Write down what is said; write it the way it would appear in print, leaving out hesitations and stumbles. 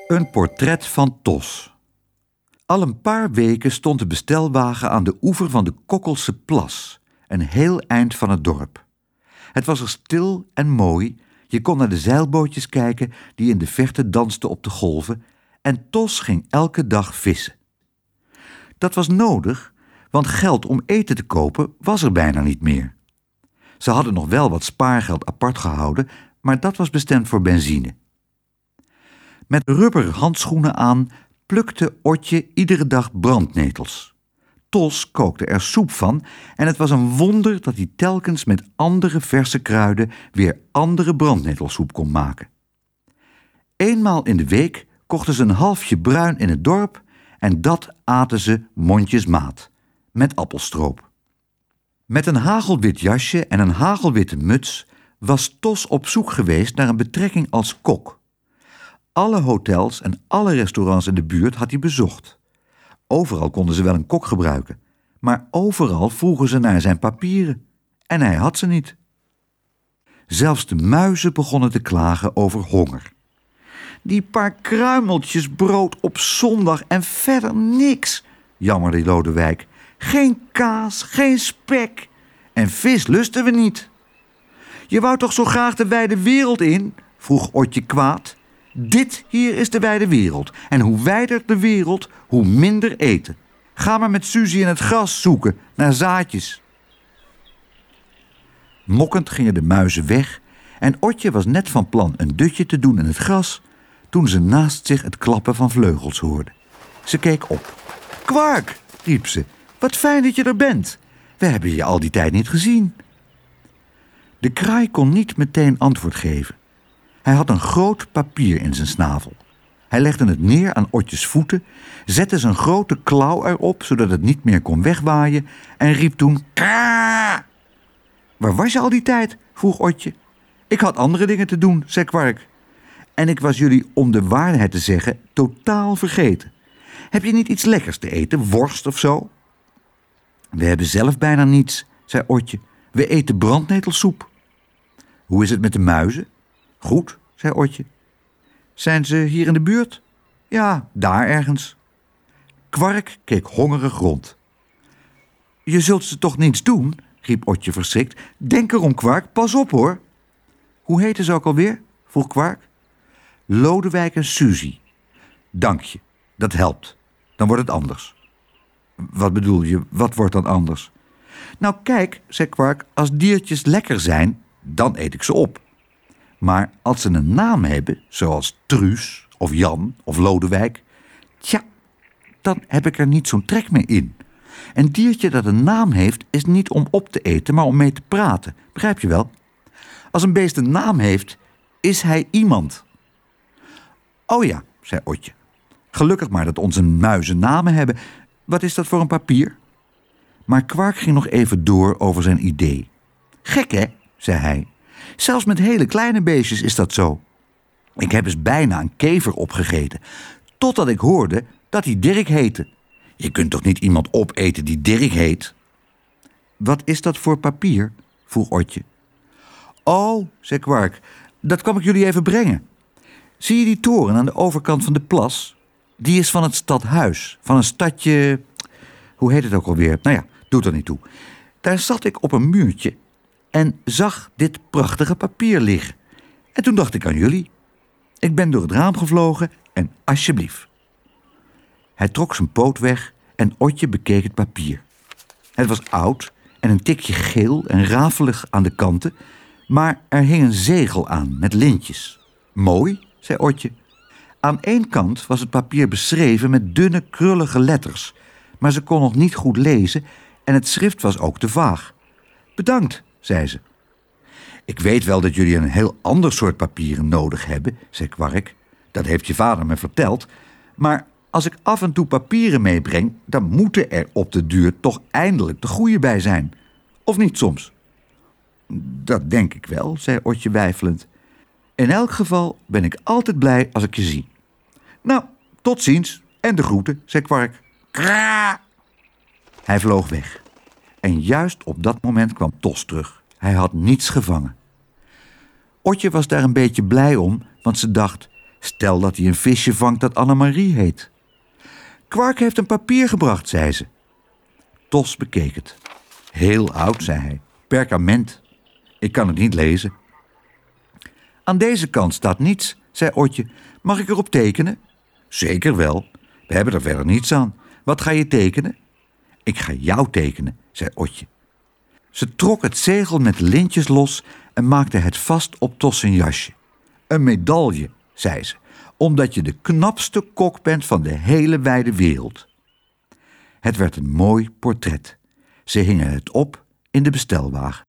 Een portret van Tos. Al een paar weken stond de bestelwagen aan de oever van de Kokkelse Plas, een heel eind van het dorp. Het was er stil en mooi, je kon naar de zeilbootjes kijken die in de verte dansten op de golven, en Tos ging elke dag vissen. Dat was nodig, want geld om eten te kopen was er bijna niet meer. Ze hadden nog wel wat spaargeld apart gehouden, maar dat was bestemd voor benzine. Met rubberen handschoenen aan plukte Otje iedere dag brandnetels. Tos kookte er soep van en het was een wonder dat hij telkens met andere verse kruiden weer andere brandnetelsoep kon maken. Eenmaal in de week kochten ze een halfje bruin in het dorp en dat aten ze mondjesmaat, met appelstroop. Met een hagelwit jasje en een hagelwitte muts was Tos op zoek geweest naar een betrekking als kok. Alle hotels en alle restaurants in de buurt had hij bezocht. Overal konden ze wel een kok gebruiken, maar overal vroegen ze naar zijn papieren. En hij had ze niet. Zelfs de muizen begonnen te klagen over honger. Die paar kruimeltjes brood op zondag en verder niks, jammerde Lodewijk. Geen kaas, geen spek. En vis lusten we niet. Je wou toch zo graag de wijde wereld in? Vroeg Otje kwaad. Dit hier is de wijde wereld. En hoe wijder de wereld, hoe minder eten. Ga maar met Suzie in het gras zoeken naar zaadjes. Mokkend gingen de muizen weg en Otje was net van plan een dutje te doen in het gras toen ze naast zich het klappen van vleugels hoorde. Ze keek op. Kwark, riep ze. Wat fijn dat je er bent. We hebben je al die tijd niet gezien. De kraai kon niet meteen antwoord geven. Hij had een groot papier in zijn snavel. Hij legde het neer aan Otjes voeten, zette zijn grote klauw erop zodat het niet meer kon wegwaaien en riep toen Kaa! Waar was je al die tijd? Vroeg Otje. Ik had andere dingen te doen, zei Kwark. En ik was jullie, om de waarheid te zeggen, totaal vergeten. Heb je niet iets lekkers te eten, worst of zo? We hebben zelf bijna niets, zei Otje. We eten brandnetelsoep. Hoe is het met de muizen? Goed, zei Otje. Zijn ze hier in de buurt? Ja, daar ergens. Kwark keek hongerig rond. Je zult ze toch niets doen? Riep Otje verschrikt. Denk erom, Kwark, pas op hoor. Hoe heten ze ook alweer? Vroeg Kwark. Lodewijk en Suzie. Dank je, dat helpt. Dan wordt het anders. Wat bedoel je, wat wordt dan anders? Nou kijk, zei Kwark, als diertjes lekker zijn, dan eet ik ze op. Maar als ze een naam hebben, zoals Truus of Jan of Lodewijk, tja, dan heb ik er niet zo'n trek meer in. Een diertje dat een naam heeft, is niet om op te eten, maar om mee te praten. Begrijp je wel? Als een beest een naam heeft, is hij iemand. Oh ja, zei Otje. Gelukkig maar dat onze muizen namen hebben. Wat is dat voor een papier? Maar Kwark ging nog even door over zijn idee. Gek, hè, zei hij. Zelfs met hele kleine beestjes is dat zo. Ik heb eens bijna een kever opgegeten, totdat ik hoorde dat hij Dirk heette. Je kunt toch niet iemand opeten die Dirk heet? Wat is dat voor papier? Vroeg Otje. Oh, zei Kwark, dat kwam ik jullie even brengen. Zie je die toren aan de overkant van de plas? Die is van het stadhuis, van een stadje... Hoe heet het ook alweer? Nou ja, doet er niet toe. Daar zat ik op een muurtje en zag dit prachtige papier liggen. En toen dacht ik aan jullie. Ik ben door het raam gevlogen en alsjeblieft. Hij trok zijn poot weg en Otje bekeek het papier. Het was oud en een tikje geel en rafelig aan de kanten, maar er hing een zegel aan met lintjes. Mooi, zei Otje. Aan één kant was het papier beschreven met dunne, krullige letters, maar ze kon nog niet goed lezen en het schrift was ook te vaag. Bedankt, zei ze. Ik weet wel dat jullie een heel ander soort papieren nodig hebben, zei Kwark. Dat heeft je vader me verteld. Maar als ik af en toe papieren meebreng, dan moeten er op de duur toch eindelijk de goede bij zijn. Of niet soms? Dat denk ik wel, zei Otje weifelend. In elk geval ben ik altijd blij als ik je zie. Nou, tot ziens en de groeten, zei Kwark. Kraa! Hij vloog weg. En juist op dat moment kwam Tos terug. Hij had niets gevangen. Otje was daar een beetje blij om, want ze dacht... Stel dat hij een visje vangt dat Annemarie heet. Kwark heeft een papier gebracht, zei ze. Tos bekeek het. Heel oud, zei hij. Perkament. Ik kan het niet lezen. Aan deze kant staat niets, zei Otje. Mag ik erop tekenen? Zeker wel. We hebben er verder niets aan. Wat ga je tekenen? Ik ga jou tekenen, zei Otje. Ze trok het zegel met lintjes los en maakte het vast op Tos zijn jasje. Een medaille, zei ze, omdat je de knapste kok bent van de hele wijde wereld. Het werd een mooi portret. Ze hingen het op in de bestelwagen.